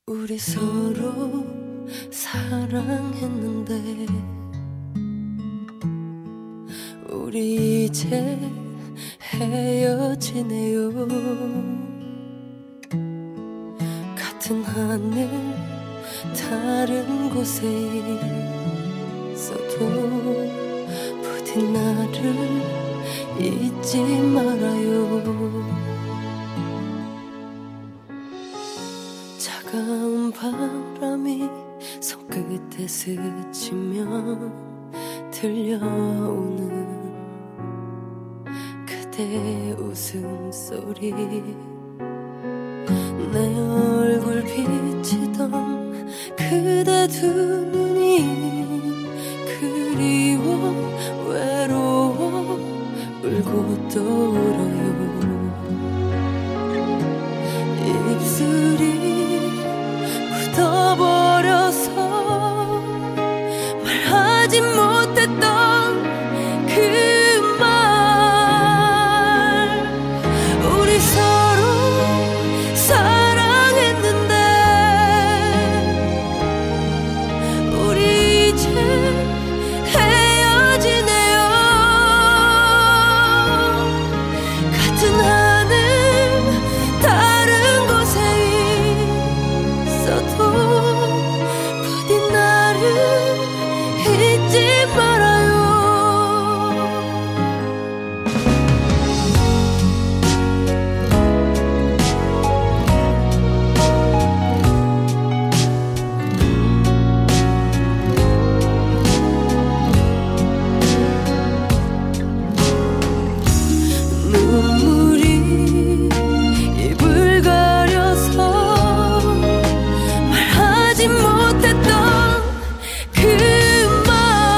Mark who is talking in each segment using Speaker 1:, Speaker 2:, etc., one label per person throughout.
Speaker 1: 우리 서로 사랑했는데 우리 이제 헤어지네요. 같은 하늘 다른 곳에 있어도 부디 나를 잊지 말아요. 차가운 바람이 손끝에 스치며 들려오는 그대 웃음소리, 내 얼굴 비치던 그대 두 눈이 그리워 외로워 울고 또 울어요. 입술이 굳어버려서 말하지 못했던 그 말, 우리 서로 사랑했는데 우리 이제 헤어지네요. 같은 하늘 다른 곳에 있어도 부디 나를 잊지 말아요. 눈물이 입을 가려서 말하지 못했던 그 말,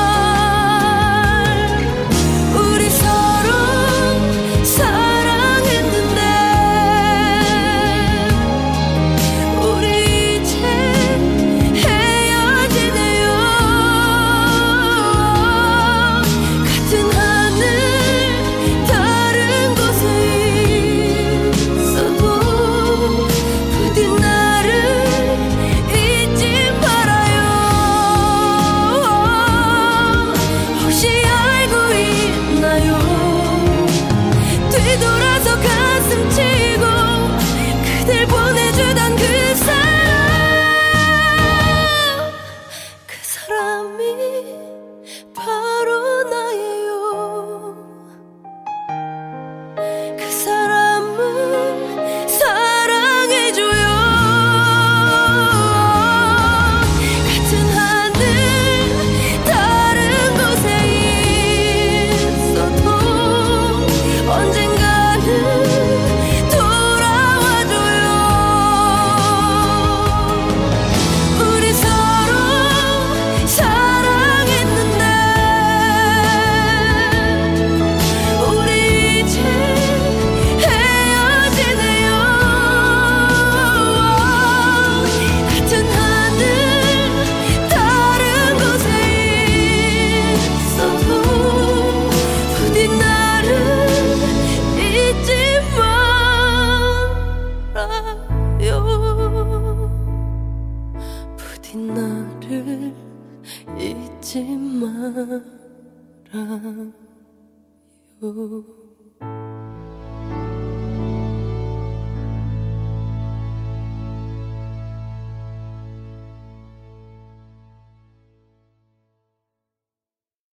Speaker 1: 우리 서로 사랑했는데 우리 이제 헤어지네요. 같은 하늘 다른 곳에 있어도 부디 나를 잊지 말아요. 혹시 알고 있나요? 뒤돌아서 가슴 치고 그댈 보내주던 그 사람이 바로 나예요. 그 사람을 사랑해줘요. 같은 하늘 다른 곳에 있어도 언젠가는 돌아와줘요. 우리 서로 사랑했는데 우리 이제 헤어지네요. 같은 하늘 다른 곳에 있어도 부디 나를 잊지 말아요. 부디 나를 잊지 말아요.